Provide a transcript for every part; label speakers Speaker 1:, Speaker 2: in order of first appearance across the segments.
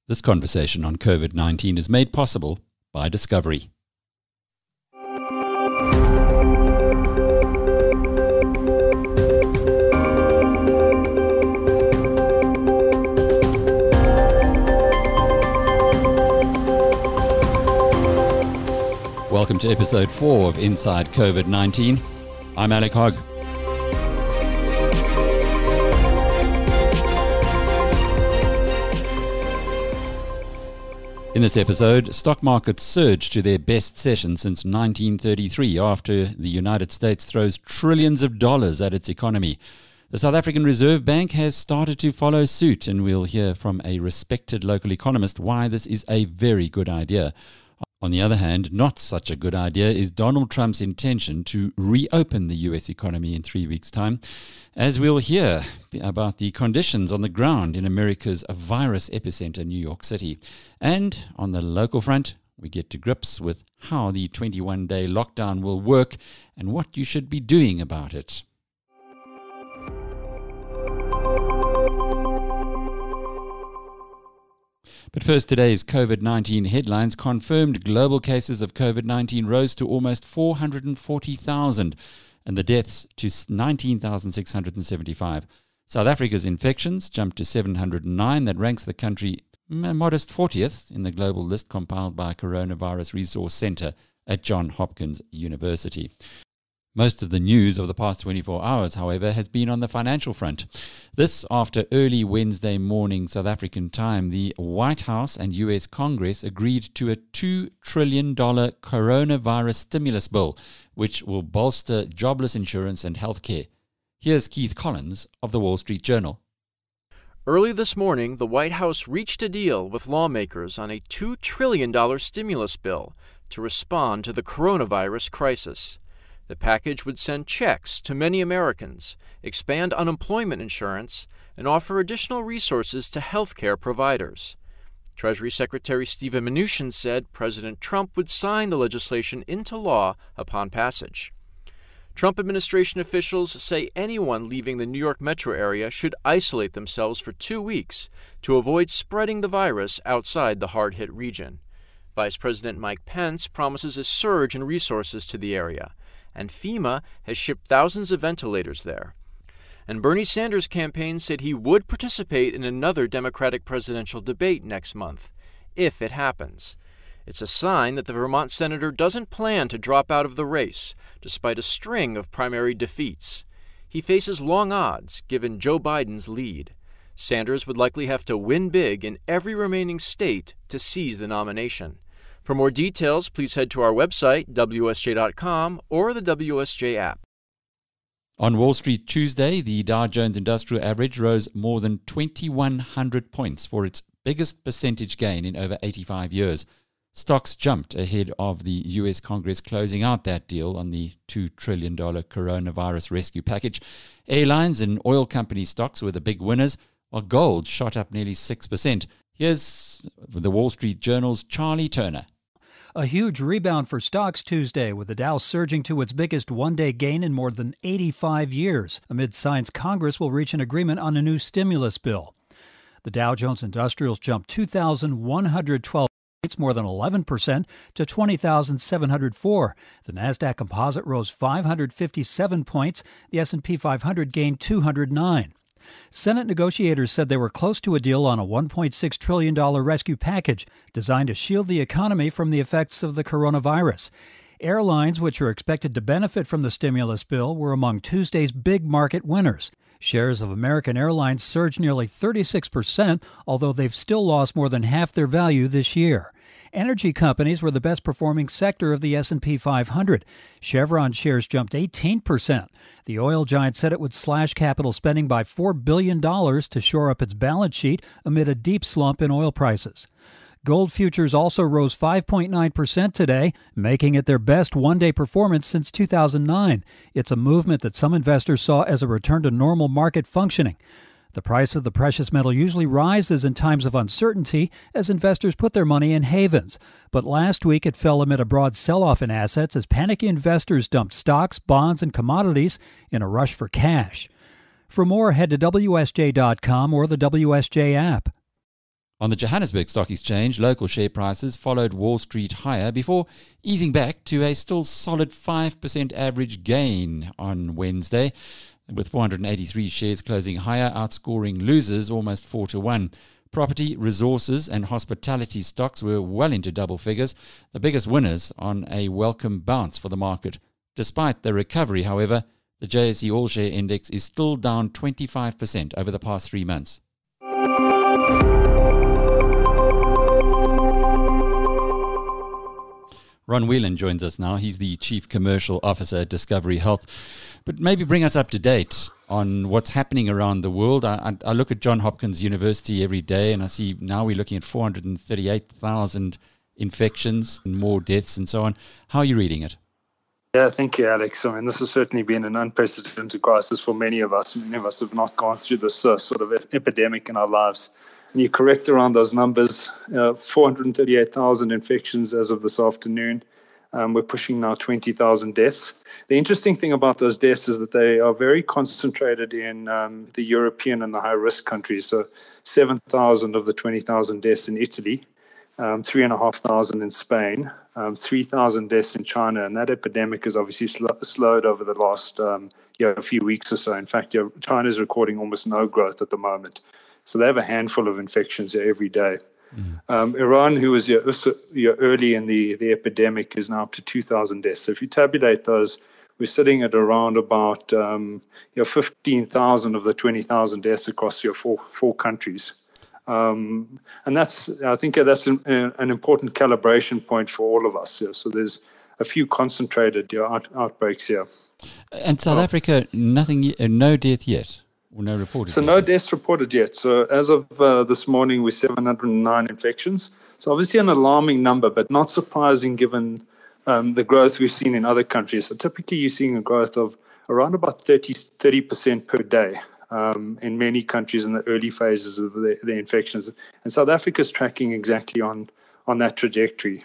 Speaker 1: This conversation on COVID-19 is made possible by Discovery. Welcome to episode 4 of Inside COVID-19. I'm Alec Hogg. In this episode, stock markets surge to their best session since 1933 after the United States throws trillions of dollars at its economy. The South African Reserve Bank has started to follow suit, and we'll hear from a respected local economist why this is a very good idea. On the other hand, not such a good idea is Donald Trump's intention to reopen the US economy in 3 weeks' time, as we'll hear about the conditions on the ground in America's virus epicenter, New York City. And on the local front, we get to grips with how the 21-day lockdown will work and what you should be doing about it. But first, today's COVID-19 headlines. Confirmed global cases of COVID-19 rose to almost 440,000 and the deaths to 19,675. South Africa's infections jumped to 709. That ranks the country a modest 40th in the global list compiled by Coronavirus Resource Center at Johns Hopkins University. Most of the news of the past 24 hours, however, has been on the financial front. This after early Wednesday morning South African time, the White House and US Congress agreed to a $2 trillion coronavirus stimulus bill, which will bolster jobless insurance and healthcare. Here's Keith Collins of the Wall Street Journal.
Speaker 2: Early this morning, the White House reached a deal with lawmakers on a $2 trillion stimulus bill to respond to the coronavirus crisis. The package would send checks to many Americans, expand unemployment insurance, and offer additional resources to healthcare providers. Treasury Secretary Steven Mnuchin said President Trump would sign the legislation into law upon passage. Trump administration officials say anyone leaving the New York metro area should isolate themselves for 2 weeks to avoid spreading the virus outside the hard-hit region. Vice President Mike Pence promises a surge in resources to the area, and FEMA has shipped thousands of ventilators there. And Bernie Sanders' campaign said he would participate in another Democratic presidential debate next month, if it happens. It's a sign that the Vermont senator doesn't plan to drop out of the race, despite a string of primary defeats. He faces long odds, given Joe Biden's lead. Sanders would likely have to win big in every remaining state to seize the nomination. For more details, please head to our website, WSJ.com, or the WSJ app.
Speaker 1: On Wall Street Tuesday, the Dow Jones Industrial Average rose more than 2,100 points for its biggest percentage gain in over 85 years. Stocks jumped ahead of the US Congress closing out that deal on the $2 trillion coronavirus rescue package. Airlines and oil company stocks were the big winners, while gold shot up nearly 6%. Here's the Wall Street Journal's Charlie Turner.
Speaker 3: A huge rebound for stocks Tuesday, with the Dow surging to its biggest one-day gain in more than 85 years, amid signs Congress will reach an agreement on a new stimulus bill. The Dow Jones Industrials jumped 2,112 points, more than 11%, to 20,704. The Nasdaq Composite rose 557 points. The S&P 500 gained 209. Senate negotiators said they were close to a deal on a $1.6 trillion rescue package designed to shield the economy from the effects of the coronavirus. Airlines, which are expected to benefit from the stimulus bill, were among Tuesday's big market winners. Shares of American Airlines surged nearly 36%, although they've still lost more than half their value this year. Energy companies were the best-performing sector of the S&P 500. Chevron shares jumped 18%. The oil giant said it would slash capital spending by $4 billion to shore up its balance sheet amid a deep slump in oil prices. Gold futures also rose 5.9% today, making it their best one-day performance since 2009. It's a movement that some investors saw as a return to normal market functioning. The price of the precious metal usually rises in times of uncertainty as investors put their money in havens. But last week it fell amid a broad sell-off in assets as panicky investors dumped stocks, bonds, and commodities in a rush for cash. For more, head to WSJ.com or the WSJ app.
Speaker 1: On the Johannesburg Stock Exchange, local share prices followed Wall Street higher before easing back to a still solid 5% average gain on Wednesday, with 483 shares closing higher, outscoring losers almost 4-1. Property, resources and hospitality stocks were well into double figures, the biggest winners on a welcome bounce for the market. Despite the recovery, however, the JSE All Share Index is still down 25% over the past 3 months. Ron Whelan joins us now. He's the Chief Commercial Officer at Discovery Health. But maybe bring us up to date on what's happening around the world. I look at Johns Hopkins University every day, and I see now we're looking at 438,000 infections and more deaths and so on. How are you reading it?
Speaker 4: Yeah, thank you, Alex. I mean, this has certainly been an unprecedented crisis for many of us. Many of us have not gone through this sort of epidemic in our lives. And you're correct around those numbers, 438,000 infections as of this afternoon. We're pushing now 20,000 deaths. The interesting thing about those deaths is that they are very concentrated in the European and the high-risk countries. So 7,000 of the 20,000 deaths in Italy, 3,500 in Spain, 3,000 deaths in China. And that epidemic has obviously slowed over the last a few weeks or so. In fact, China is recording almost no growth at the moment. So they have a handful of infections every day. Iran, who was early in the epidemic, is now up to 2,000 deaths. So if you tabulate those, we're sitting at around about 15,000 of the 20,000 deaths across your four countries. And I think that's an important calibration point for all of us. So there's a few concentrated outbreaks here.
Speaker 1: And South Africa, nothing, no death yet. Well, no reported.
Speaker 4: So no deaths reported yet. So as of this morning, we're 709 infections. So obviously an alarming number, but not surprising given the growth we've seen in other countries. So typically you're seeing a growth of around about 30% per day in many countries in the early phases of the infections. And South Africa is tracking exactly on that trajectory.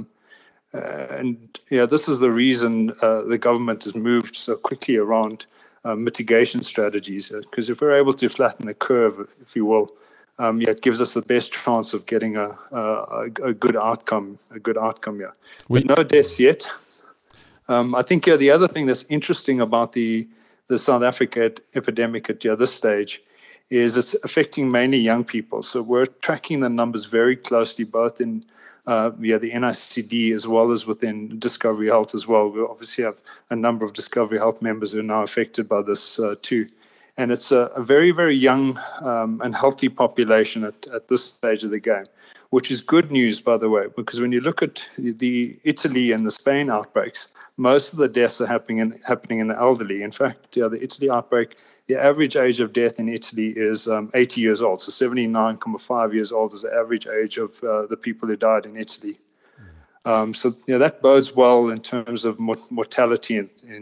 Speaker 4: This is the reason the government has moved so quickly around mitigation strategies, because if we're able to flatten the curve, if you will, it gives us the best chance of getting a good outcome. Here. With no deaths yet. I think the other thing that's interesting about the South Africa epidemic at this stage is it's affecting mainly young people. So we're tracking the numbers very closely, both in the NICD as well as within Discovery Health as well. We obviously have a number of Discovery Health members who are now affected by this too. And it's a very, very young and healthy population at this stage of the game, which is good news, by the way, because when you look at the Italy and the Spain outbreaks, most of the deaths are happening in the elderly. In fact, the Italy outbreak, the average age of death in Italy is 80 years old. So 79.5 years old is the average age of the people who died in Italy. So that bodes well in terms of mortality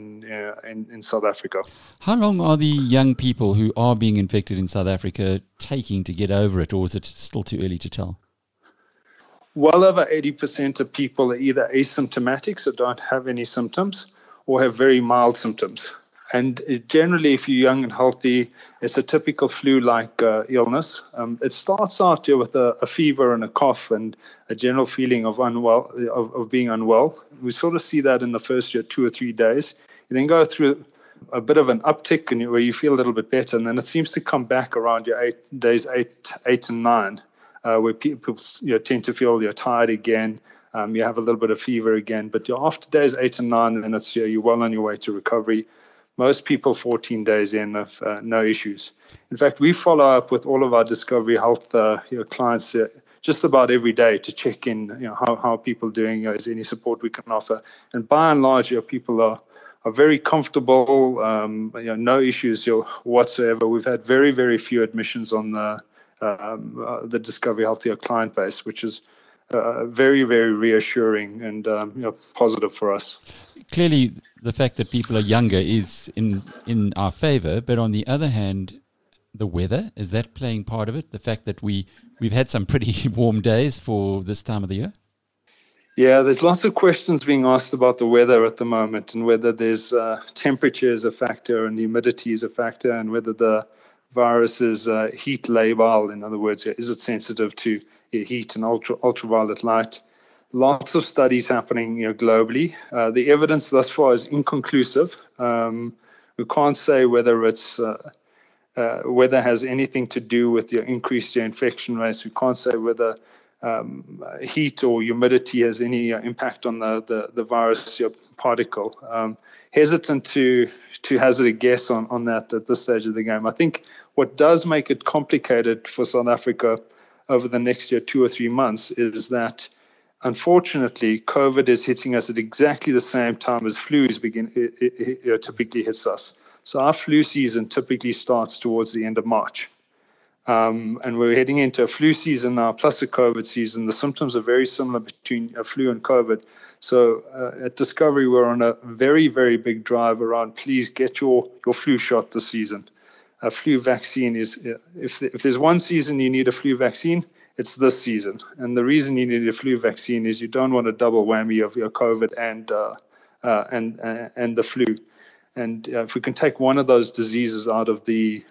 Speaker 4: in South Africa.
Speaker 1: How long are the young people who are being infected in South Africa taking to get over it, or is it still too early to tell?
Speaker 4: Well over 80% of people are either asymptomatic, so don't have any symptoms, or have very mild symptoms. And generally, if you're young and healthy, it's a typical flu-like illness. It starts out with a fever and a cough and a general feeling of being unwell. We sort of see that in the first 2 or 3 days. You then go through a bit of an uptick where you feel a little bit better, and then it seems to come back around your 8 and 9. Where people tend to feel tired again, you have a little bit of fever again, but after days 8 and 9, then it's you're well on your way to recovery. Most people 14 days in have no issues. In fact, we follow up with all of our Discovery Health clients just about every day to check in, how are people doing, is there any support we can offer. And by and large, people are very comfortable, no issues whatsoever. We've had very, very few admissions on the Discovery Health client base, which is very, very reassuring and positive for us.
Speaker 1: Clearly, the fact that people are younger is in our favor, but on the other hand, the weather, is that playing part of it? The fact that we've had some pretty warm days for this time of the year?
Speaker 4: Yeah, there's lots of questions being asked about the weather at the moment, and whether there's temperature is a factor and humidity is a factor, and whether the virus is heat labile. In other words, is it sensitive to heat and ultraviolet light? Lots of studies happening globally. The evidence thus far is inconclusive. We can't say whether it's whether it has anything to do with your increased infection rates. We can't say whether heat or humidity has any impact on the virus particle. Hesitant to hazard a guess on that at this stage of the game. I think what does make it complicated for South Africa over the next 2 or 3 months is that, unfortunately, COVID is hitting us at exactly the same time as flus typically hits us. So our flu season typically starts towards the end of March. And we're heading into a flu season now, plus a COVID season. The symptoms are very similar between flu and COVID. So at Discovery, we're on a very, very big drive around, please get your flu shot this season. A flu vaccine is, if there's one season you need a flu vaccine, it's this season. And the reason you need a flu vaccine is you don't want a double whammy of your COVID and the flu. And if we can take one of those diseases out of the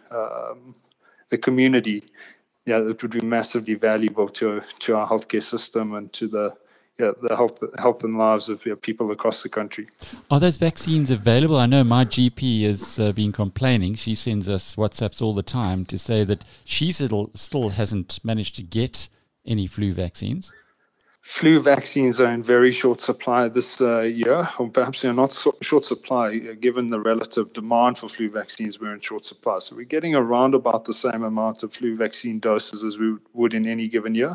Speaker 4: community, it would be massively valuable to our healthcare system and to the health and lives of people across the country.
Speaker 1: Are those vaccines available? I know my GP has been complaining. She sends us WhatsApps all the time to say that she still hasn't managed to get any flu vaccines.
Speaker 4: Flu vaccines are in very short supply this year, or perhaps they're not short supply. Given the relative demand for flu vaccines, we're in short supply. So we're getting around about the same amount of flu vaccine doses as we would in any given year.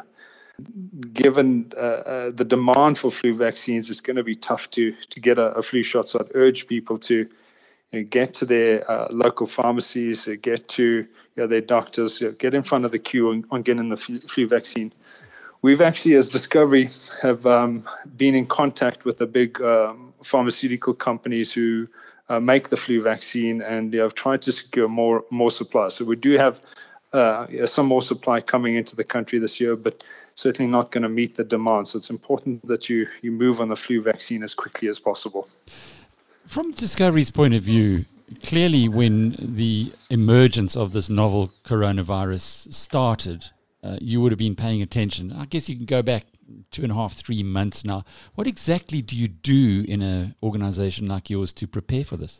Speaker 4: Given the demand for flu vaccines, it's going to be tough to get a flu shot. So I'd urge people to get to their local pharmacies, get to their doctors, get in front of the queue on getting the flu vaccine. We've actually, as Discovery, have been in contact with the big pharmaceutical companies who make the flu vaccine, and have tried to secure more supply. So we do have some more supply coming into the country this year, but certainly not going to meet the demand. So it's important that you move on the flu vaccine as quickly as possible.
Speaker 1: From Discovery's point of view, clearly when the emergence of this novel coronavirus started, you would have been paying attention. I guess you can go back 2.5, 3 months now. What exactly do you do in an organization like yours to prepare for this?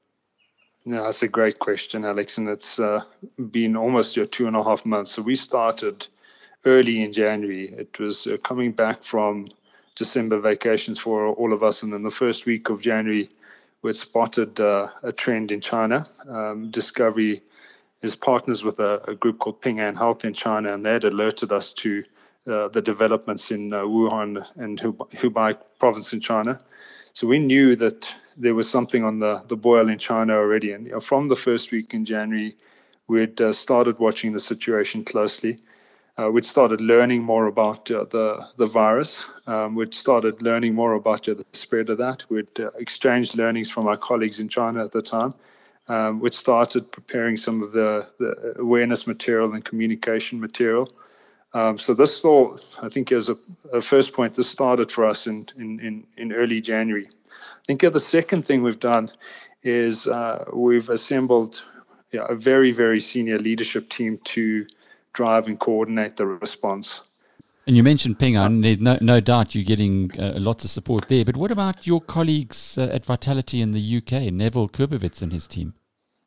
Speaker 4: No, that's a great question, Alex, and it's been almost 2.5 months. So we started early in January. It was coming back from December vacations for all of us, and then the first week of January, we spotted a trend in China. Discovery is partners with a group called Ping An Health in China, and they had alerted us to the developments in Wuhan and Hubei province in China. So we knew that there was something on the boil in China already. And from the first week in January, we'd started watching the situation closely. We'd started learning more about the virus. We'd started learning more about the spread of that. We'd exchanged learnings from our colleagues in China at the time. We'd started preparing some of the awareness material and communication material. So this all, I think, as a first point, this started for us in early January. I think the second thing we've done is we've assembled a very, very senior leadership team to drive and coordinate the response.
Speaker 1: And you mentioned Ping An. There's no doubt you're getting lots of support there. But what about your colleagues at Vitality in the UK, Neville Kurbowitz and his team?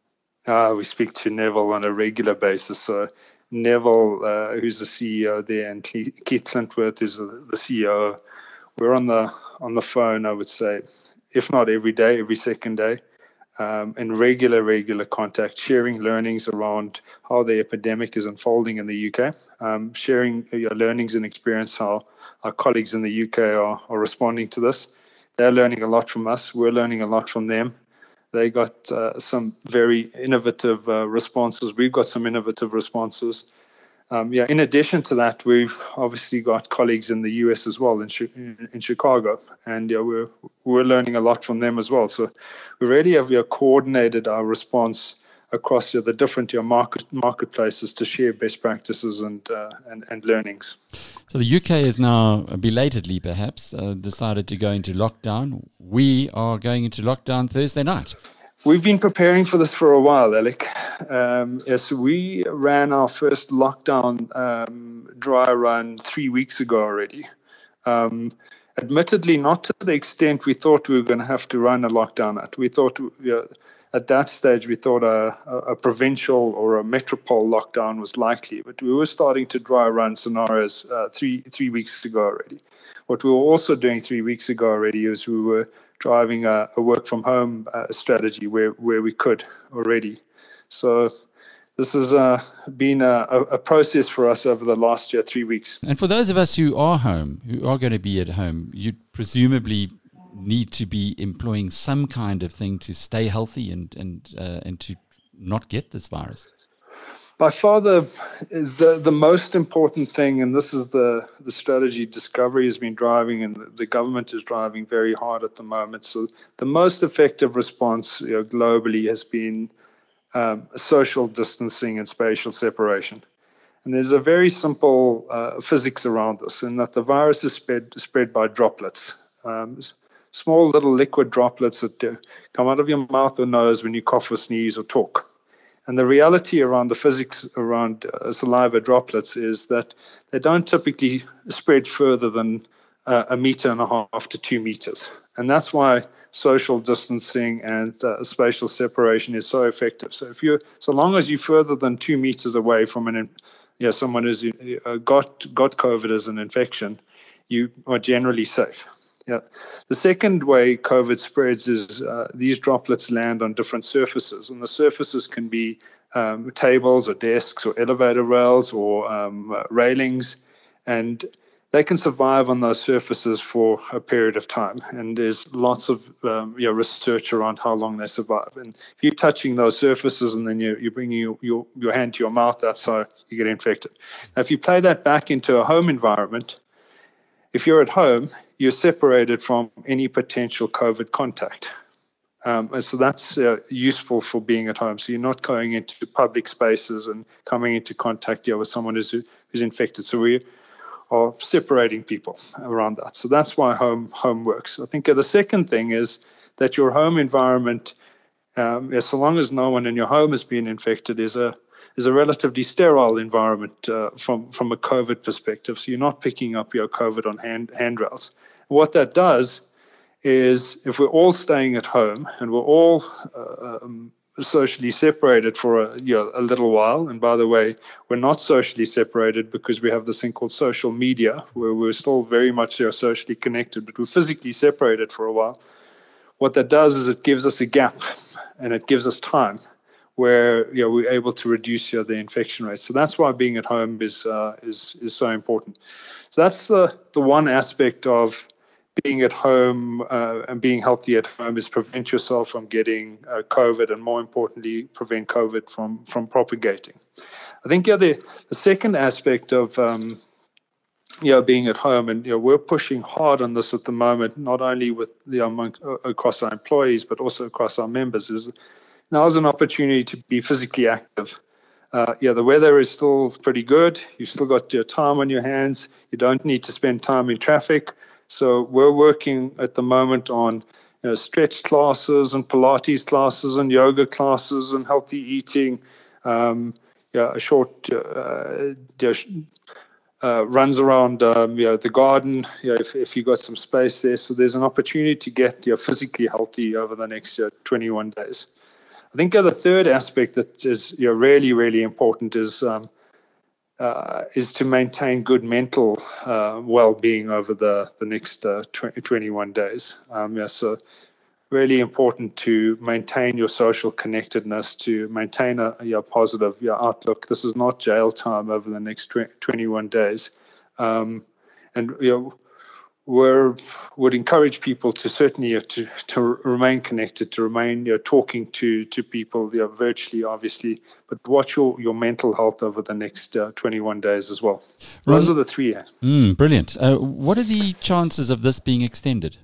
Speaker 4: We speak to Neville on a regular basis. So Neville, who's the CEO there, and Keith Clintworth is the CEO. We're on the phone, I would say, if not every day, every second day, in regular contact, sharing learnings around how the epidemic is unfolding in the UK, sharing learnings and experience, how our colleagues in the UK are responding to this. They're learning a lot from us. We're learning a lot from them. They got some very innovative responses. We've got some innovative responses. In addition to that, we've obviously got colleagues in the US as well, in Chicago, and we're learning a lot from them as well. So we really have coordinated our response across the different marketplaces to share best practices and learnings.
Speaker 1: So the UK is now, belatedly perhaps, decided to go into lockdown. We are going into lockdown Thursday night.
Speaker 4: We've been preparing for this for a while, Alec. Yes, we ran our first lockdown dry run 3 weeks ago already. Admittedly, not to the extent we thought we were going to have to run a lockdown at. We thought, at that stage, we thought a provincial or a metropole lockdown was likely, but we were starting to dry run scenarios three weeks ago already. What we were also doing 3 weeks ago already is we were driving a work from home strategy where we could already. So this has been a process for us over the last 3 weeks.
Speaker 1: And for those of us who are going to be at home, you presumably need to be employing some kind of thing to stay healthy and to not get this virus.
Speaker 4: By far, the most important thing, and this is the strategy Discovery has been driving and the government is driving very hard at the moment. So the most effective response globally has been social distancing and spatial separation. And there's a very simple physics around this, in that the virus is spread by droplets. Small little liquid droplets that come out of your mouth or nose when you cough or sneeze or talk. And the reality around the physics around saliva droplets is that they don't typically spread further than 1.5 meters to 2 meters. And that's why social distancing and spatial separation is so effective. So long as you're further than 2 meters away from someone who's got COVID as an infection, you are generally safe. Yeah. The second way COVID spreads is these droplets land on different surfaces, and the surfaces can be tables or desks or elevator rails or railings, and they can survive on those surfaces for a period of time. And there's lots of research around how long they survive. And if you're touching those surfaces and then you're bringing your hand to your mouth, that's how you get infected. Now, if you play that back into a home environment, if you're at home, you're separated from any potential COVID contact. And so that's useful for being at home. So you're not going into public spaces and coming into contact with someone who's infected. So we are separating people around that. So that's why home works. I think the second thing is that your home environment, so long as no one in your home has been infected, is a relatively sterile environment from a COVID perspective. So you're not picking up your COVID on handrails. What that does is, if we're all staying at home and we're all socially separated for a little while, and by the way, we're not socially separated because we have this thing called social media, where we're still very much socially connected, but we're physically separated for a while. What that does is it gives us a gap and it gives us time where we're able to reduce the infection rate. So that's why being at home is so important. So that's the one aspect of being at home and being healthy at home, is prevent yourself from getting COVID, and more importantly, prevent COVID from propagating. I think the second aspect of being at home, and we're pushing hard on this at the moment, not only with across our employees but also across our members, is now's an opportunity to be physically active. The weather is still pretty good. You've still got your time on your hands. You don't need to spend time in traffic. So we're working at the moment on stretch classes and Pilates classes and yoga classes and healthy eating. A short runs around the garden. If you've got some space there. So there's an opportunity to get physically healthy over the next 21 days. I think the third aspect that is really, really important is to maintain good mental well-being over the next 21 days. So really important to maintain your social connectedness, to maintain a positive outlook. This is not jail time over the next 21 days. And would encourage people to certainly to remain connected, to remain talking to people virtually, obviously, but watch your mental health over the next 21 days as well. Those are the three.
Speaker 1: Brilliant. What are the chances of this being extended?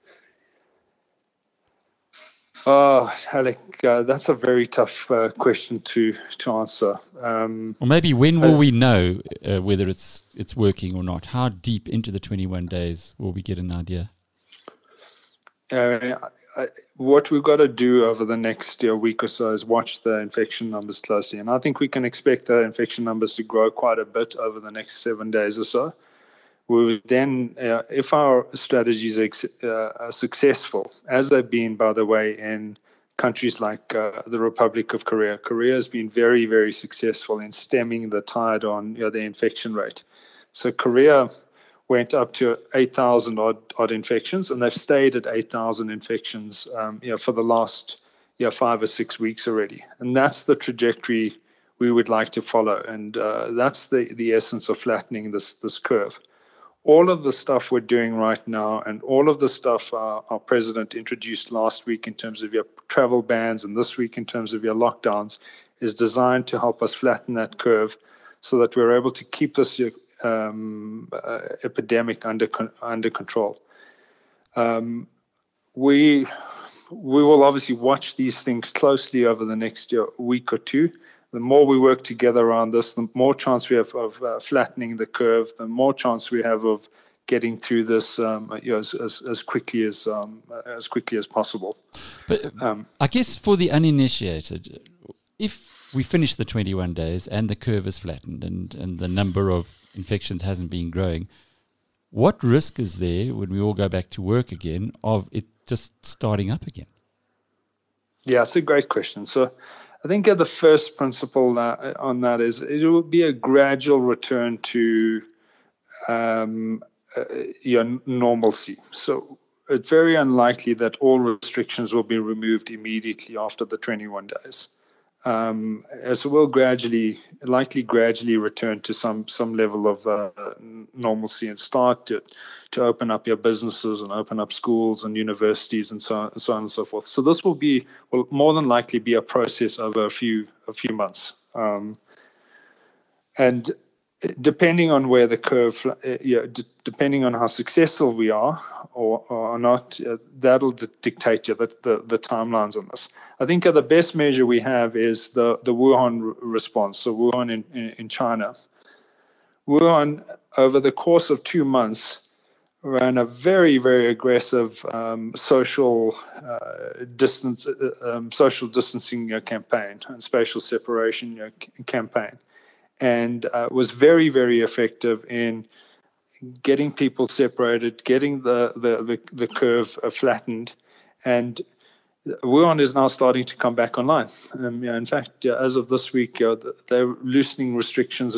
Speaker 4: Alec, that's a very tough question to answer.
Speaker 1: Or maybe when will we know whether it's working or not? How deep into the 21 days will we get an idea?
Speaker 4: what we've got to do over the next week or so is watch the infection numbers closely. And I think we can expect the infection numbers to grow quite a bit over the next 7 days or so. We will then, if our strategies are successful, as they've been, by the way, in countries like the Republic of Korea. Korea has been very, very successful in stemming the tide on the infection rate. So Korea went up to 8,000 odd infections, and they've stayed at 8,000 infections for the last 5 or 6 weeks already. And that's the trajectory we would like to follow. And that's the essence of flattening this curve. All of the stuff we're doing right now and all of the stuff our president introduced last week in terms of your travel bans and this week in terms of your lockdowns is designed to help us flatten that curve so that we're able to keep this epidemic under control. We will obviously watch these things closely over the next week or two. The more we work together around this, the more chance we have of flattening the curve, the more chance we have of getting through this as quickly as possible.
Speaker 1: But I guess for the uninitiated, if we finish the 21 days and the curve is flattened and the number of infections hasn't been growing, what risk is there when we all go back to work again of it just starting up again?
Speaker 4: Yeah, it's a great question. So I think the first principle on that is it will be a gradual return to normalcy. So it's very unlikely that all restrictions will be removed immediately after the 21 days. As we'll likely gradually return to some level of normalcy and start to open up your businesses and open up schools and universities and so on and so forth. So this will more than likely be a process over a few months. And depending on where the curve, depending on how successful we are or not, that'll dictate the timelines on this. I think the best measure we have is the Wuhan response. So Wuhan in China. Wuhan, over the course of 2 months, ran a very, very aggressive social distancing campaign and spatial separation campaign. And was very, very effective in getting people separated, getting the curve flattened, and Wuhan is now starting to come back online. In fact, as of this week, they're loosening restrictions.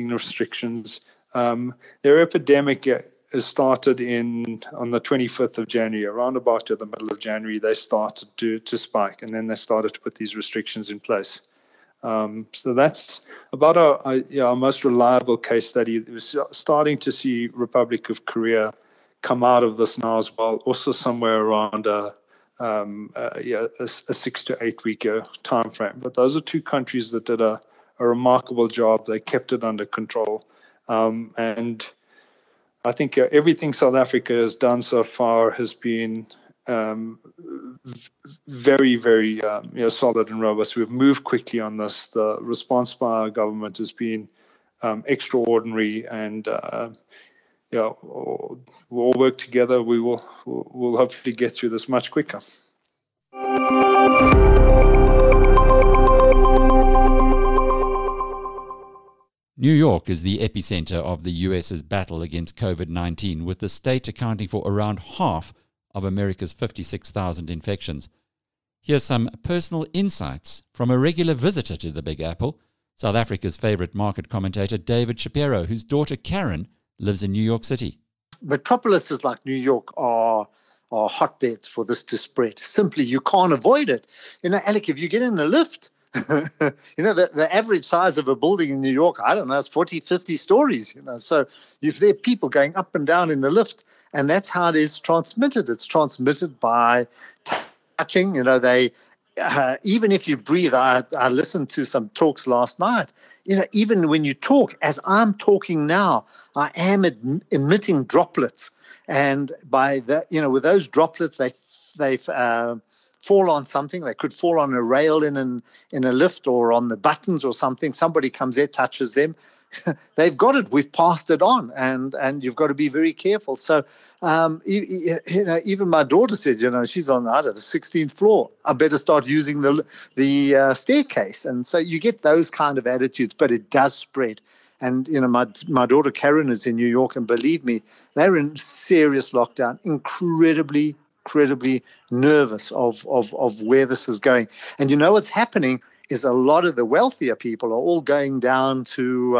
Speaker 4: Their epidemic has started on the 25th of January, around about the middle of January. They started to spike, and then they started to put these restrictions in place. So that's about our most reliable case study. We're starting to see Republic of Korea come out of this now as well, also somewhere around a 6 to 8 week time frame. But those are two countries that did a remarkable job. They kept it under control. And I think everything South Africa has done so far has been very, very solid and robust. We've moved quickly on this. The response by our government has been extraordinary, and we'll all work together. We'll hopefully get through this much quicker.
Speaker 1: New York is the epicenter of the US's battle against COVID-19, with the state accounting for around half of America's 56,000 infections. Here's some personal insights from a regular visitor to the Big Apple, South Africa's favorite market commentator David Shapiro, whose daughter Karen lives in New York City.
Speaker 5: Metropolises like New York are hotbeds for this to spread. Simply, you can't avoid it. Alec, if you get in a lift, the average size of a building in New York, I don't know, it's 40, 50 stories, So if there are people going up and down in the lift, and that's how it is transmitted. It's transmitted by touching. Even if you breathe, I listened to some talks last night. Even when you talk, as I'm talking now, I am emitting droplets. And by that, with those droplets, they fall on something. They could fall on a rail in a lift or on the buttons or something. Somebody comes there, touches them. they've got it. We've passed it on, and you've got to be very careful. So, even my daughter said, she's on the 16th floor. I better start using the staircase. And so you get those kind of attitudes, but it does spread. And, my daughter Karen is in New York, and believe me, they're in serious lockdown, incredibly nervous of where this is going. And what's happening is a lot of the wealthier people are all going down to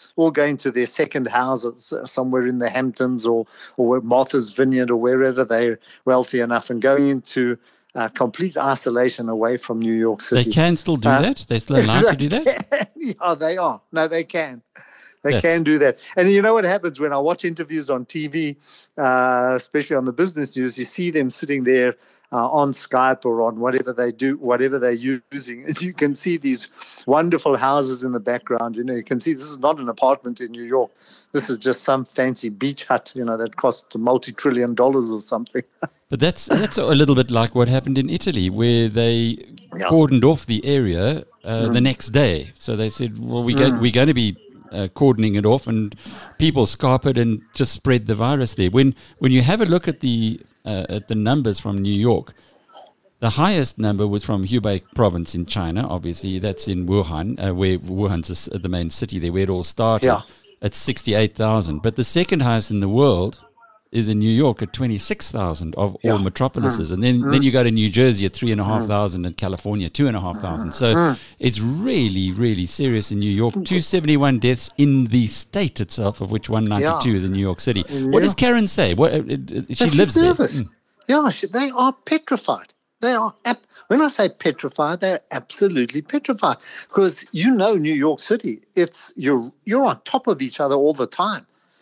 Speaker 5: their second houses somewhere in the Hamptons or Martha's Vineyard or wherever they're wealthy enough, and going into complete isolation away from New York City.
Speaker 1: They can still do that? They're still allowed to do that?
Speaker 5: Yeah, they are. No, they can. They can do that. And you know what happens when I watch interviews on TV, especially on the business news, you see them sitting there on Skype or on whatever they do, whatever they're using. And you can see these wonderful houses in the background. You can see this is not an apartment in New York. This is just some fancy beach hut, that costs multi-trillion dollars or something.
Speaker 1: But that's a little bit like what happened in Italy, where they cordoned off the area the next day. So they said, well, we're going to be cordoning it off, and people scarpered and just spread the virus there. When you have a look at the numbers from New York, the highest number was from Hubei province in China. Obviously, that's in Wuhan, where Wuhan's the main city there, where it all started. At 68,000. But the second highest in the world is in New York at 26,000 of all metropolises. And then you go to New Jersey at 3,500 and California 2,500. So it's really, really serious in New York. 271 deaths in the state itself, of which 192 is in New York City. What does Karen say? She lives there.
Speaker 5: Yeah, they are petrified. They are, when I say petrified, they're absolutely petrified. Because New York City, you're on top of each other all the time.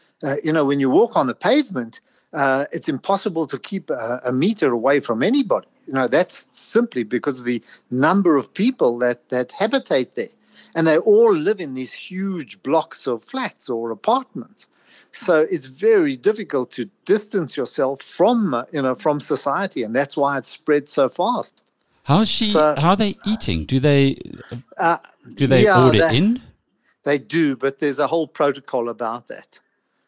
Speaker 5: When you walk on the pavement, it's impossible to keep a meter away from anybody. That's simply because of the number of people that habitate there. And they all live in these huge blocks of flats or apartments. So it's very difficult to distance yourself from society, and that's why it's spread so fast.
Speaker 1: How are they eating? Do they order in?
Speaker 5: They do, but there's a whole protocol about that.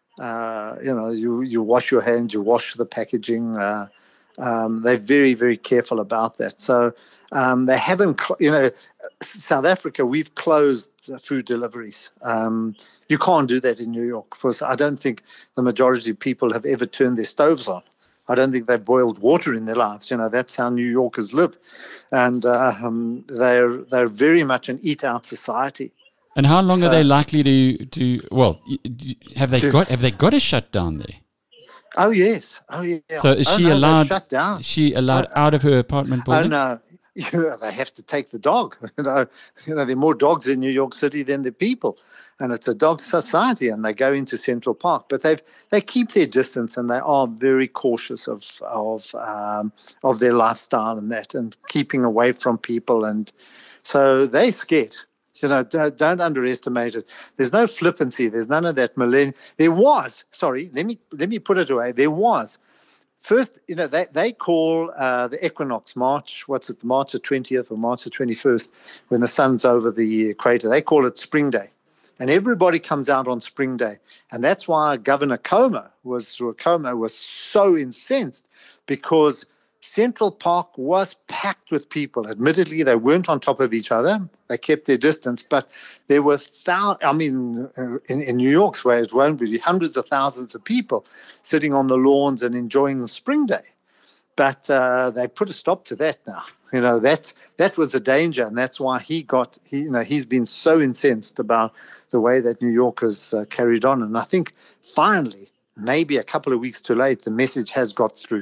Speaker 5: You wash your hands, you wash the packaging. They're very, very careful about that. So they haven't, South Africa, we've closed food deliveries. You can't do that in New York, because I don't think the majority of people have ever turned their stoves on. I don't think they've boiled water in their lives. That's how New Yorkers live. And they're very much an eat-out society.
Speaker 1: And how long are they likely to? Well, have they got a shutdown there?
Speaker 5: Oh yes, yeah.
Speaker 1: So is she allowed?
Speaker 5: Shut down.
Speaker 1: Is she allowed out of her apartment building?
Speaker 5: Oh no, they have to take the dog. There are more dogs in New York City than the people, and it's a dog society. And they go into Central Park, but they keep their distance, and they are very cautious of their lifestyle and keeping away from people, and so they're scared. Don't underestimate it. There's no flippancy. There's none of that There was, sorry, let me put it away. There was. First, they call the equinox March, March the 20th or March the 21st, when the sun's over the equator. They call it Spring Day. And everybody comes out on Spring Day. And that's why Governor Cuomo was so incensed, because Central Park was packed with people. Admittedly, they weren't on top of each other. They kept their distance, but there were in New York's way, it won't be hundreds of thousands of people sitting on the lawns and enjoying the Spring Day. But they put a stop to that now. That was a danger, and that's why he's been so incensed about the way that New Yorkers carried on. And I think finally, maybe a couple of weeks too late, the message has got through.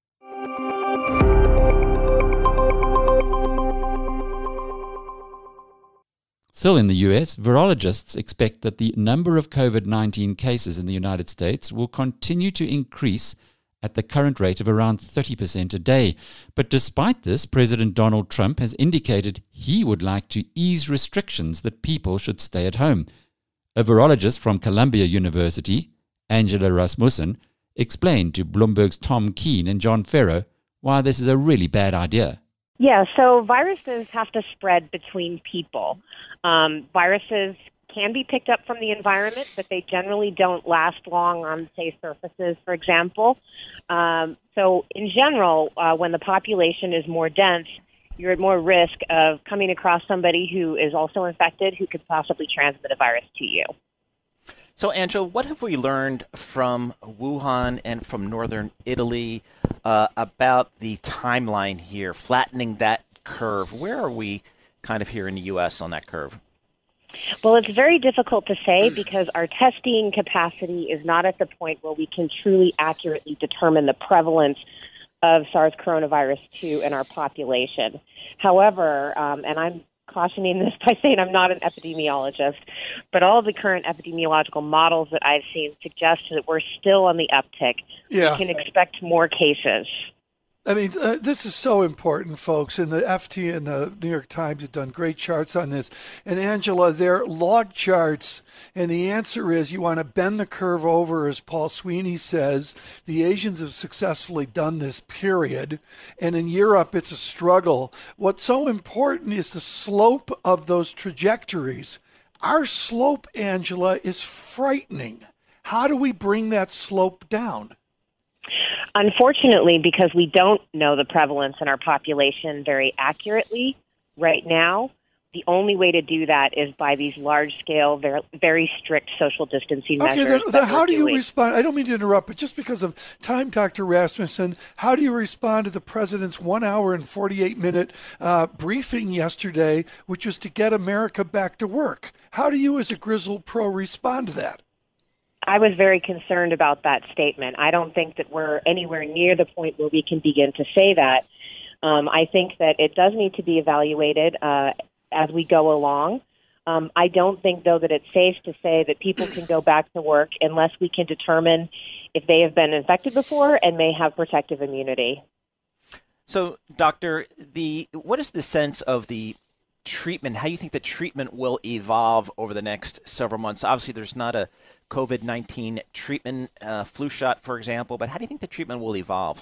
Speaker 1: Still in the US, virologists expect that the number of COVID-19 cases in the United States will continue to increase at the current rate of around 30% a day. But despite this, President Donald Trump has indicated he would like to ease restrictions that people should stay at home. A virologist from Columbia University, Angela Rasmussen, explained to Bloomberg's Tom Keene and John Ferro why this is a really bad idea.
Speaker 6: Yeah, so viruses have to spread between people. Viruses can be picked up from the environment, but they generally don't last long on, say, surfaces, for example. So in general, when the population is more dense, you're at more risk of coming across somebody who is also infected who could possibly transmit a virus to you.
Speaker 7: So, Angela, what have we learned from Wuhan and from northern Italy about the timeline here, flattening that curve? Where are we kind of here in the U.S. on that curve?
Speaker 6: Well, it's very difficult to say because our testing capacity is not at the point where we can truly accurately determine the prevalence of SARS coronavirus 2 in our population. However, and I'm cautioning this by saying I'm not an epidemiologist, but all of the current epidemiological models that I've seen suggest that we're still on the uptick.
Speaker 8: Yeah.
Speaker 6: We can expect more cases.
Speaker 8: I mean, this is so important, folks, and the FT and the New York Times have done great charts on this. And, Angela, they're log charts, and the answer is you want to bend the curve over, as Paul Sweeney says. The Asians have successfully done this, period. And in Europe, it's a struggle. What's so important is the slope of those trajectories. Our slope, Angela, is frightening. How do we bring that slope down?
Speaker 6: Unfortunately, because we don't know the prevalence in our population very accurately right now, the only way to do that is by these large-scale, very, very strict social distancing measures.
Speaker 8: Okay, then how do you respond? I don't mean to interrupt, but just because of time, Dr. Rasmussen, how do you respond to the president's 1 hour and 48-minute briefing yesterday, which was to get America back to work? How do you, as a Grizzled Pro, respond to that?
Speaker 6: I was very concerned about that statement. I don't think that we're anywhere near the point where we can begin to say that. I think that it does need to be evaluated as we go along. I don't think, though, that it's safe to say that people can go back to work unless we can determine if they have been infected before and may have protective immunity.
Speaker 7: So, Doctor, what is the sense of the treatment? How do you think the treatment will evolve over the next several months? Obviously, there's not a COVID-19 treatment, flu shot, for example, but how do you think the treatment will evolve?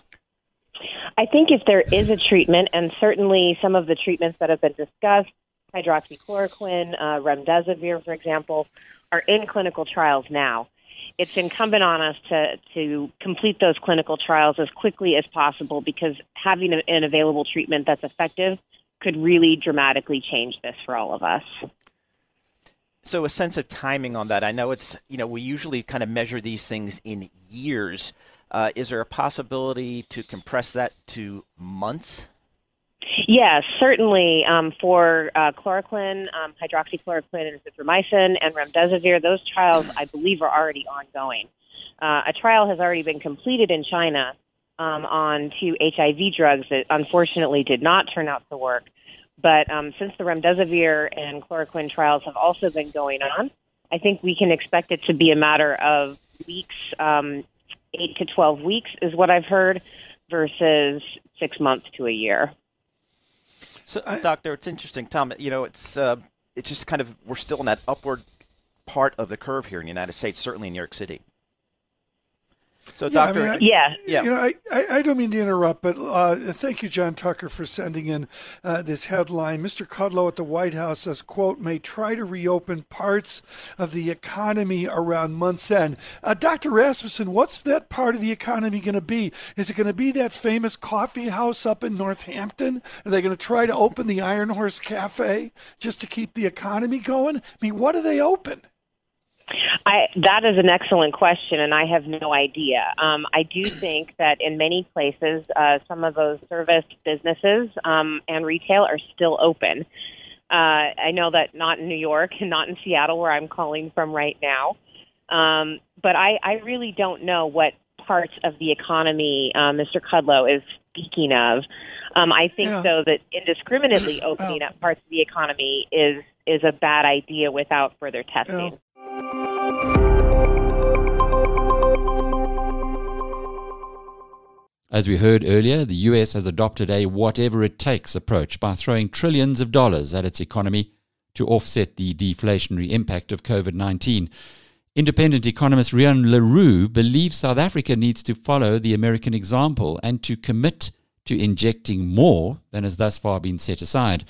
Speaker 6: I think if there is a treatment, and certainly some of the treatments that have been discussed, hydroxychloroquine, remdesivir, for example, are in clinical trials now. It's incumbent on us to complete those clinical trials as quickly as possible because having an available treatment that's effective could really dramatically change this for all of us.
Speaker 7: So a sense of timing on that. I know it's, we usually kind of measure these things in years. Is there a possibility to compress that to months?
Speaker 6: Yes, certainly. For chloroquine, hydroxychloroquine, and azithromycin, and remdesivir, those trials, I believe, are already ongoing. A trial has already been completed in China on 2 HIV drugs that unfortunately did not turn out to work. But since the remdesivir and chloroquine trials have also been going on, I think we can expect it to be a matter of weeks, 8 to 12 weeks is what I've heard, versus 6 months to a year.
Speaker 7: So, Doctor, it's interesting, Tom. It's just kind of we're still in that upward part of the curve here in the United States, certainly in New York City. So, Doctor,
Speaker 8: I don't mean to interrupt, but thank you, John Tucker, for sending in this headline. Mr. Kudlow at the White House says, quote, may try to reopen parts of the economy around month's end. Dr. Rasmussen, what's that part of the economy going to be? Is it going to be that famous coffee house up in Northampton? Are they going to try to open the Iron Horse Cafe just to keep the economy going? I mean, what do they open?
Speaker 6: That is an excellent question, and I have no idea. I do think that in many places, some of those service businesses and retail are still open. I know that not in New York and not in Seattle, where I'm calling from right now. But I really don't know what parts of the economy Mr. Kudlow is speaking of. I think, though, that indiscriminately opening up parts of the economy is a bad idea without further testing.
Speaker 8: Yeah.
Speaker 1: As we heard earlier, the US has adopted a whatever-it-takes approach by throwing trillions of dollars at its economy to offset the deflationary impact of COVID-19. Independent economist Rian LaRue believes South Africa needs to follow the American example and to commit to injecting more than has thus far been set aside.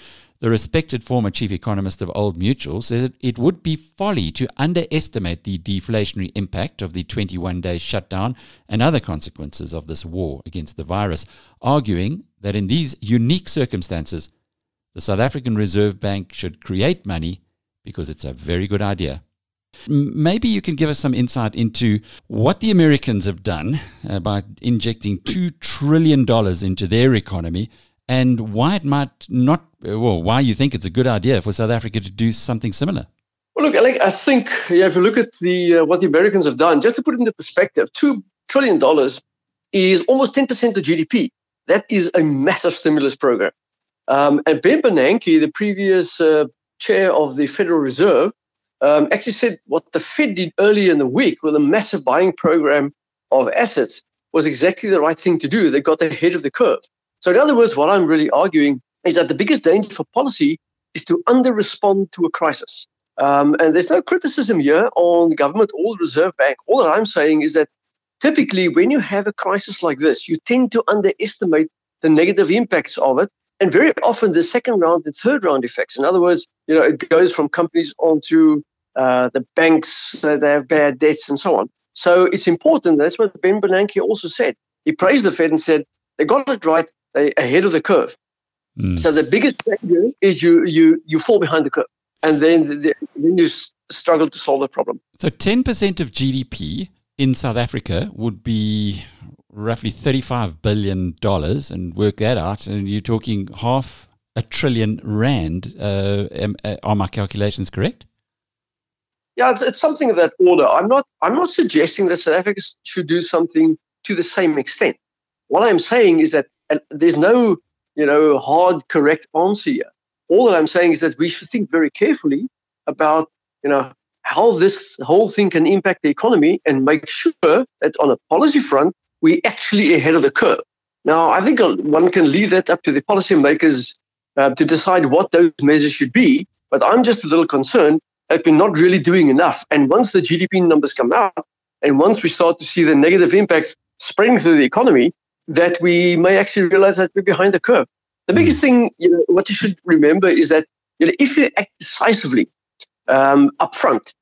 Speaker 1: The respected former chief economist of Old Mutual said it would be folly to underestimate the deflationary impact of the 21-day shutdown and other consequences of this war against the virus, arguing that in these unique circumstances, the South African Reserve Bank should create money because it's a very good idea. Maybe you can give us some insight into what the Americans have done by injecting $2 trillion into their economy, and why it might not, well, why you think it's a good idea for South Africa to do something similar.
Speaker 9: Well, look, Alec, I think if you look at what the Americans have done, just to put it into perspective, $2 trillion is almost 10% of GDP. That is a massive stimulus program. And Ben Bernanke, the previous chair of the Federal Reserve, actually said what the Fed did earlier in the week with a massive buying program of assets was exactly the right thing to do. They got ahead of the curve. So in other words, what I'm really arguing is that the biggest danger for policy is to under-respond to a crisis. And there's no criticism here on the government or the Reserve Bank. All that I'm saying is that typically when you have a crisis like this, you tend to underestimate the negative impacts of it, and very often the second round and third round effects. In other words, it goes from companies onto the banks that have bad debts and so on. So it's important. That's what Ben Bernanke also said. He praised the Fed and said they got it right. They're ahead of the curve. So the biggest danger is you fall behind the curve, and then you struggle to solve the problem.
Speaker 1: So 10% of GDP in South Africa would be roughly $35 billion, and work that out, and you're talking R500 billion. Are my calculations correct?
Speaker 9: Yeah, it's something of that order. I'm not suggesting that South Africa should do something to the same extent. What I'm saying is that there's no hard, correct answer here. All that I'm saying is that we should think very carefully about, how this whole thing can impact the economy, and make sure that on a policy front, we're actually ahead of the curve. Now, I think one can leave that up to the policymakers to decide what those measures should be, but I'm just a little concerned that we're not really doing enough. And once the GDP numbers come out, and once we start to see the negative impacts spreading through the economy, that we may actually realize that we're behind the curve. The biggest thing, what you should remember is that if you act decisively up front,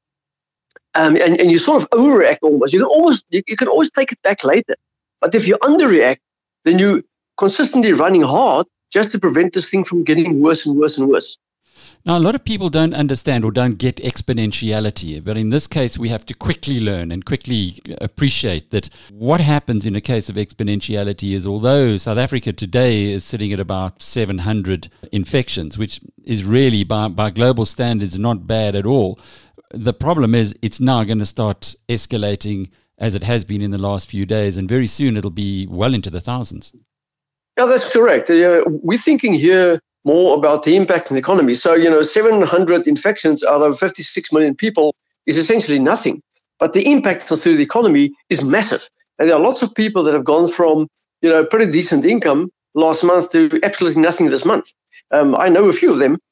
Speaker 9: and you sort of overreact almost, you can always take it back later. But if you underreact, then you're consistently running hard just to prevent this thing from getting worse and worse and worse.
Speaker 1: Now, a lot of people don't understand or don't get exponentiality, but in this case, we have to quickly learn and quickly appreciate that what happens in a case of exponentiality is, although South Africa today is sitting at about 700 infections, which is really, by global standards, not bad at all, the problem is it's now going to start escalating as it has been in the last few days, and very soon it'll be well into the thousands.
Speaker 9: Yeah, that's correct. We're thinking here more about the impact on the economy. So, 700 infections out of 56 million people is essentially nothing. But the impact through the economy is massive. And there are lots of people that have gone from, pretty decent income last month to absolutely nothing this month. I know a few of them,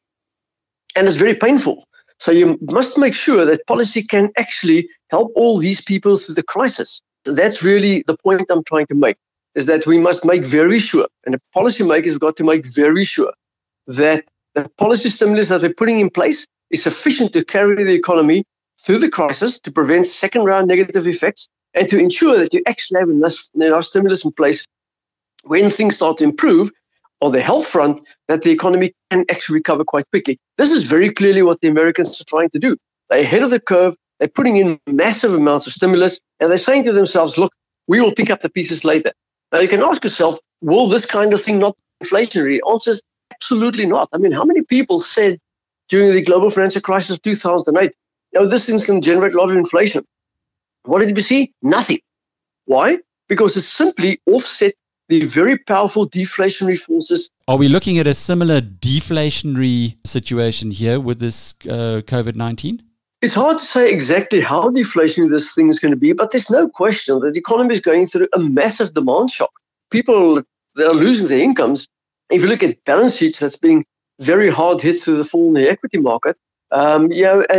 Speaker 9: and it's very painful. So you must make sure that policy can actually help all these people through the crisis. So that's really the point I'm trying to make, is that we must make very sure, and the policymakers have got to make very sure, that the policy stimulus that we're putting in place is sufficient to carry the economy through the crisis, to prevent second-round negative effects, and to ensure that you actually have enough stimulus in place when things start to improve on the health front, that the economy can actually recover quite quickly. This is very clearly what the Americans are trying to do. They're ahead of the curve, they're putting in massive amounts of stimulus, and they're saying to themselves, look, we will pick up the pieces later. Now, you can ask yourself, will this kind of thing not be inflationary? The answer is absolutely not. I mean, how many people said during the global financial crisis of 2008, this thing's going to generate a lot of inflation? What did we see? Nothing. Why? Because it simply offset the very powerful deflationary forces.
Speaker 1: Are we looking at a similar deflationary situation here with this COVID-19?
Speaker 9: It's hard to say exactly how deflationary this thing is going to be, but there's no question that the economy is going through a massive demand shock. People that are losing their incomes, if you look at balance sheets that's being very hard hit through the fall in the equity market, and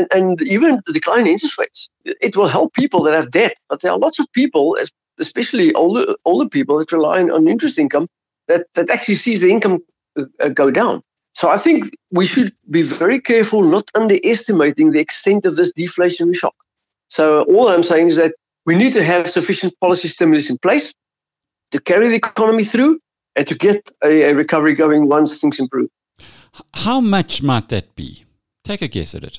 Speaker 9: even the decline in interest rates, it will help people that have debt. But there are lots of people, especially older people that rely on interest income, that actually sees the income go down. So I think we should be very careful not underestimating the extent of this deflationary shock. So all I'm saying is that we need to have sufficient policy stimulus in place to carry the economy through and to get a recovery going once things improve.
Speaker 1: How much might that be? Take a guess at it.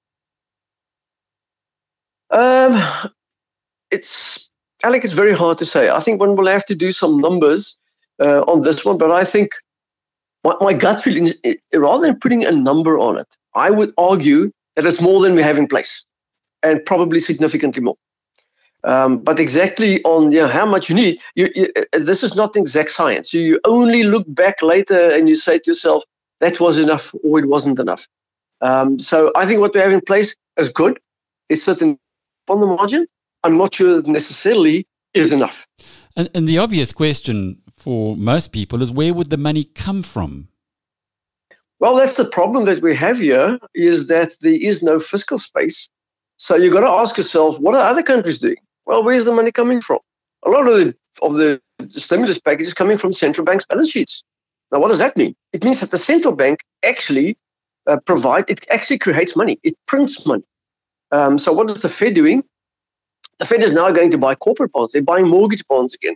Speaker 9: Alec, it's very hard to say. I think one will have to do some numbers on this one, but I think my gut feeling is, rather than putting a number on it, I would argue that it's more than we have in place, and probably significantly more. But exactly on how much you need, this is not exact science. You only look back later and you say to yourself, that was enough or it wasn't enough. So I think what we have in place is good. It's certainly on the margin. I'm not sure it necessarily is enough.
Speaker 1: And the obvious question for most people is, where would the money come from?
Speaker 9: Well, that's the problem that we have here, is that there is no fiscal space. So you've got to ask yourself, what are other countries doing? Well, where's the money coming from? A lot of the stimulus package is coming from central banks' balance sheets. Now, what does that mean? It means that the central bank actually creates money. It prints money. So what is the Fed doing? The Fed is now going to buy corporate bonds. They're buying mortgage bonds again.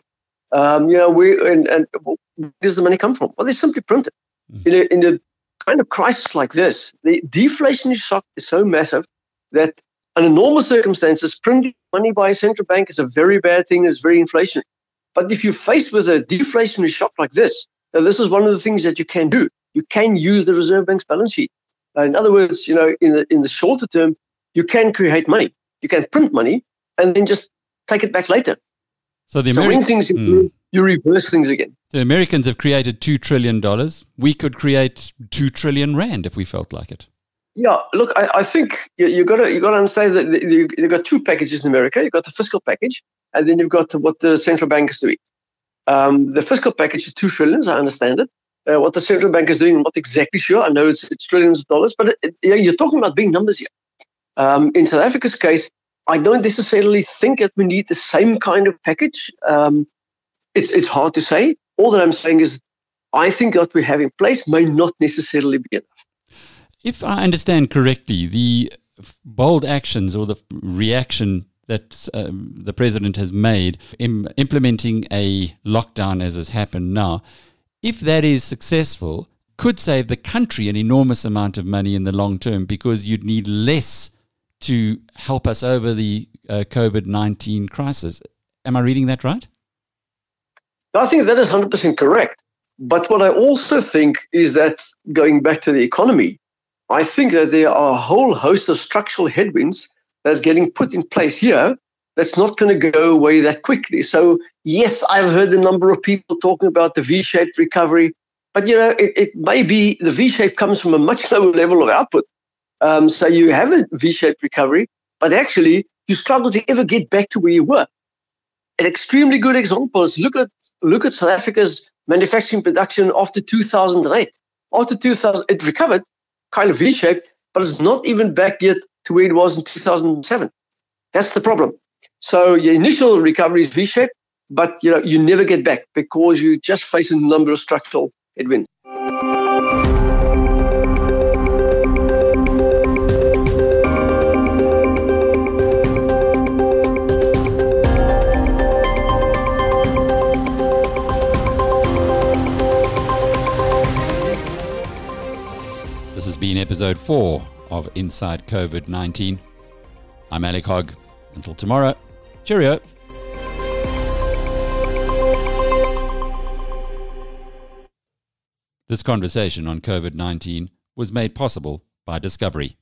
Speaker 9: Where does the money come from? Well, they simply print it. Mm-hmm. In a kind of crisis like this, the deflationary shock is so massive that under normal circumstances, printing money by a central bank is a very bad thing. It's very inflationary. But if you're faced with a deflationary shock like this, now this is one of the things that you can do. You can use the Reserve Bank's balance sheet. In other words, in the shorter term, you can create money. You can print money and then just take it back later. So when things improve, you reverse things again.
Speaker 1: The Americans have created $2 trillion. We could create 2 trillion rand if we felt like it.
Speaker 9: Yeah, look, I think you got to understand that you've got two packages in America. You've got the fiscal package, and then you've got what the central bank is doing. The fiscal package is $2 trillion, I understand it. What the central bank is doing, I'm not exactly sure. I know it's trillions of dollars, but you're talking about big numbers here. In South Africa's case, I don't necessarily think that we need the same kind of package. It's hard to say. All that I'm saying is I think what we have in place may not necessarily be enough.
Speaker 1: If I understand correctly, the bold actions or the reaction that the president has made in implementing a lockdown as has happened now, if that is successful, could save the country an enormous amount of money in the long term, because you'd need less to help us over the COVID-19 crisis. Am I reading that right?
Speaker 9: I think that is 100% correct. But what I also think is that, going back to the economy, I think that there are a whole host of structural headwinds that's getting put in place here that's not going to go away that quickly. So, yes, I've heard a number of people talking about the V-shaped recovery, but, it may be the V-shape comes from a much lower level of output. So you have a V-shaped recovery, but actually you struggle to ever get back to where you were. An extremely good example is look at South Africa's manufacturing production after 2008. After 2000, it recovered, kind of V-shaped, but it's not even back yet to where it was in 2007. That's the problem. So your initial recovery is V-shaped, but you never get back because you just face a number of structural headwinds.
Speaker 1: This has been episode 4 of Inside COVID-19. I'm Alec Hogg. Until tomorrow, cheerio. This conversation on COVID-19 was made possible by Discovery.